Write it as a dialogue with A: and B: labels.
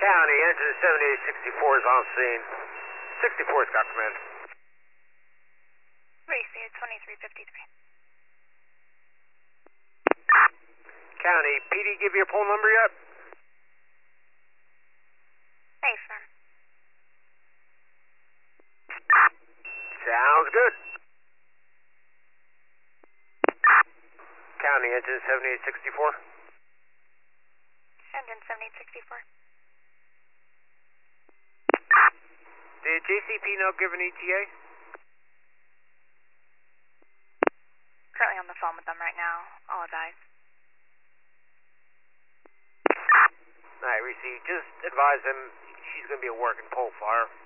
A: County, engine 7864 is on scene. 64 Scott Command.
B: Racy at 2353.
A: County, PD give you a poll number yet?
B: Affirm.
A: Sounds good. County, engine 7864.
B: Engine 7864.
A: Did JCP not give an ETA?
B: Currently on the phone with them right now. All advise.
A: Alright, Reese, just advise them she's going to be at work in Pole Fire.